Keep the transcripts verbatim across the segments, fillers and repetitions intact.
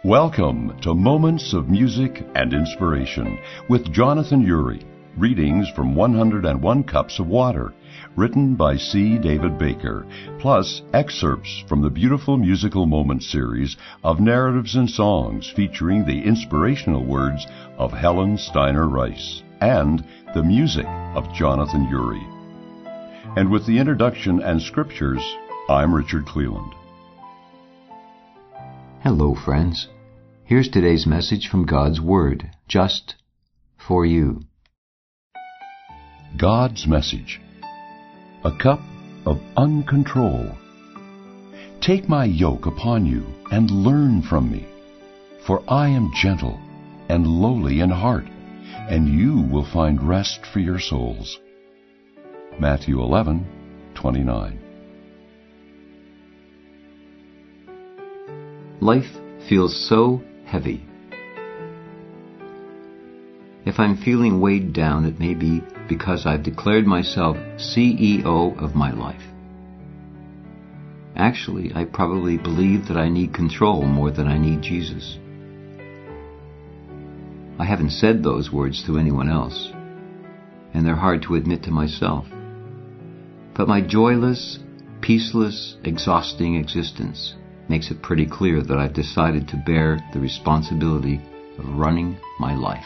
Welcome to Moments of Music and Inspiration with Jonathan Urie. Readings from one hundred one Cups of Water, written by C. David Baker, plus excerpts from the beautiful musical moments series of narratives and songs featuring the inspirational words of Helen Steiner Rice and the music of Jonathan Urie. And with the introduction and scriptures, I'm Richard Cleland. Hello, friends. Here's today's message from God's Word, just for you. God's message. A cup of uncontrol. Take my yoke upon you and learn from me, for I am gentle and lowly in heart, and you will find rest for your souls. Matthew eleven twenty-nine. Life feels so heavy. If I'm feeling weighed down, it may be because I've declared myself C E O of my life. Actually, I probably believe that I need control more than I need Jesus. I haven't said those words to anyone else, and they're hard to admit to myself. But my joyless, peaceless, exhausting existence makes it pretty clear that I've decided to bear the responsibility of running my life.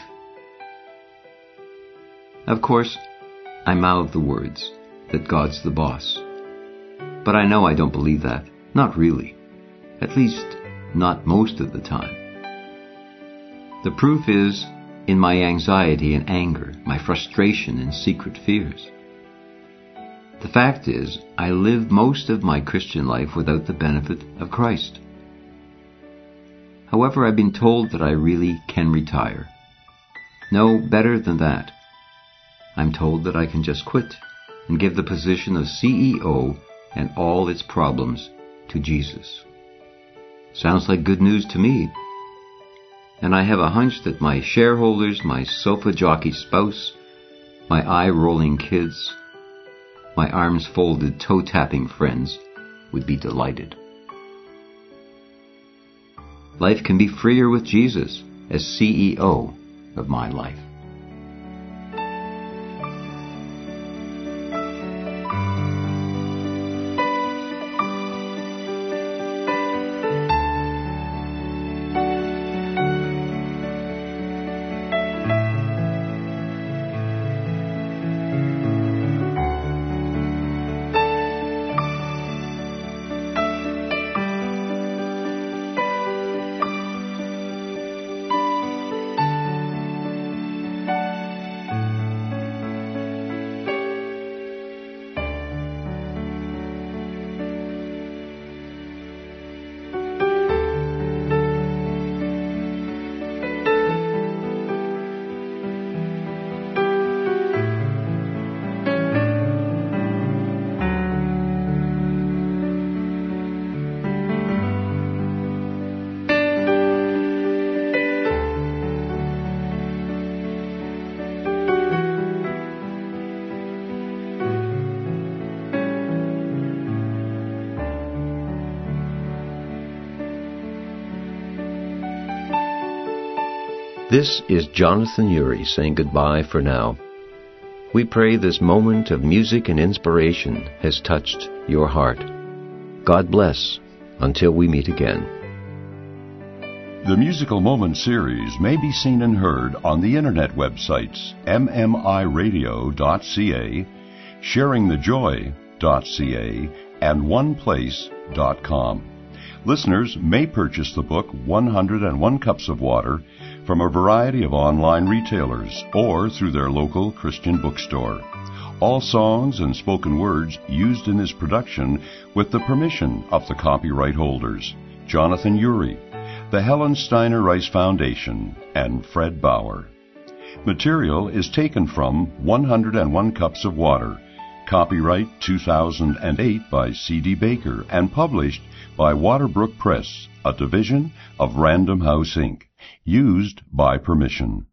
Of course, I mouth the words that God's the boss. But I know I don't believe that. Not really. At least, not most of the time. The proof is in my anxiety and anger, my frustration and secret fears. The fact is, I live most of my Christian life without the benefit of Christ. However, I've been told that I really can retire. No, better than that. I'm told that I can just quit and give the position of C E O and all its problems to Jesus. Sounds like good news to me. And I have a hunch that my shareholders, my sofa jockey spouse, my eye-rolling kids, my arms-folded, toe-tapping friends would be delighted. Life can be freer with Jesus as C E O of my life. This is Jonathan Urie saying goodbye for now. We pray this moment of music and inspiration has touched your heart. God bless until we meet again. The Musical Moments series may be seen and heard on the internet websites m m i radio dot c a, sharing the joy dot c a, and one place dot com. Listeners may purchase the book one hundred one Cups of Water from a variety of online retailers or through their local Christian bookstore. All songs and spoken words used in this production with the permission of the copyright holders, Jonathan Urie, the Helen Steiner Rice Foundation, and Fred Bauer. Material is taken from one hundred one Cups of Water, copyright two thousand eight by C D Baker, and published by Waterbrook Press, a division of Random House Incorporated. Used by permission.